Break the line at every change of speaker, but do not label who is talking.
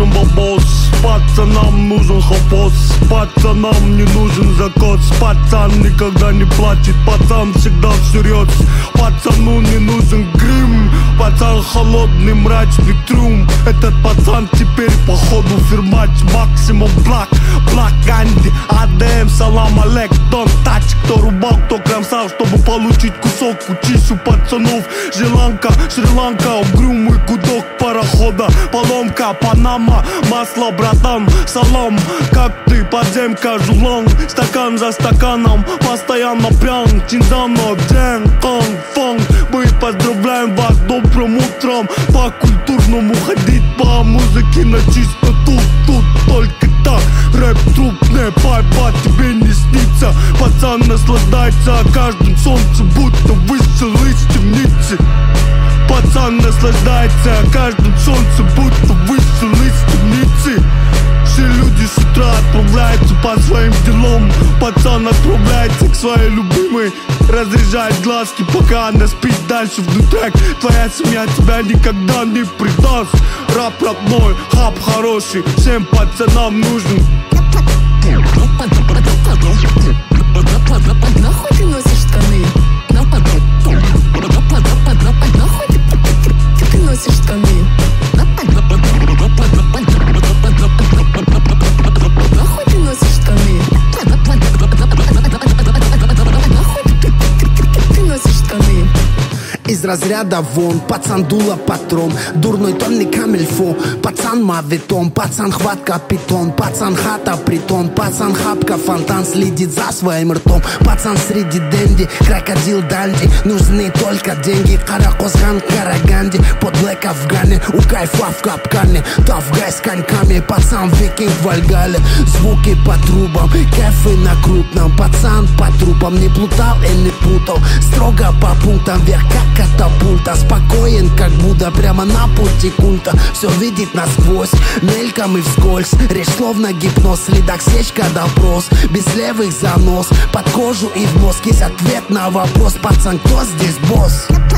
нужен бабос, пацанам нужен хапос, пацанам не нужен закос. Пацан никогда не плачет, пацан всегда всерьез. Пацану не нужен грим, пацан холодный, мрачный трюм. Этот пацан теперь походу фирмач. Максимум Блак, Блак Ганди, АДМ, салам алек. Дон тач, кто рубал, кто кромсал, чтобы получить кусок. Учись у пацанов, Шри-Ланка, Шри-Ланка, угрюмый гудок парохода. Поломка, Панама, масло, братан, салам. Как ты, подземка, жулон, стакан за стаканом, постоянно пьян. Чинзано, дзен, конг, фонг. Мы поздравляем вас добрым утром. По-культурному ходить по музыке на чистоту. Тут только так, рэп-труп, не пайпа, тебе не снится. Пацан наслаждается каждым солнцем, будто вышел из темницы. Пацан наслаждается каждым солнцем, будто вышел из темницы. Все люди с утра отправляются по своим делам. Пацан отправляется к своей любимой, разряжает глазки, пока она спит дальше внутрь. Твоя семья тебя никогда не предаст. Рап родной, хап хороший, всем пацанам нужен.
Нахуй ты носишь штаны? Нахуй ты носишь штаны? Нахуй ты носишь штаны? Нахуй ты носишь штаны?
Из разряда вон, пацан дула патрон, дурной тон не камильфо. Пацан мавитон, пацан хватка питон, пацан хата притон, пацан хапка фонтан, следит за своим ртом. Пацан среди денди, крокодил данди, нужны только деньги. Каракозган, Караганди, под блэк Афгане, у кайфа в капкане, тавгай с коньками. Пацан викинг в Вальгале, звуки по трубам, кэфы на крупном. Пацан по трупам не плутал и не путал, строго по пунктам вверх как катапульта. Спокоен, как Будда, прямо на пути культа. Все видит насквозь, мельком и вскользь. Речь словно гипноз, следак сечка допрос. Без левых занос, под кожу и в мозг. Есть ответ на вопрос, пацан, кто здесь босс?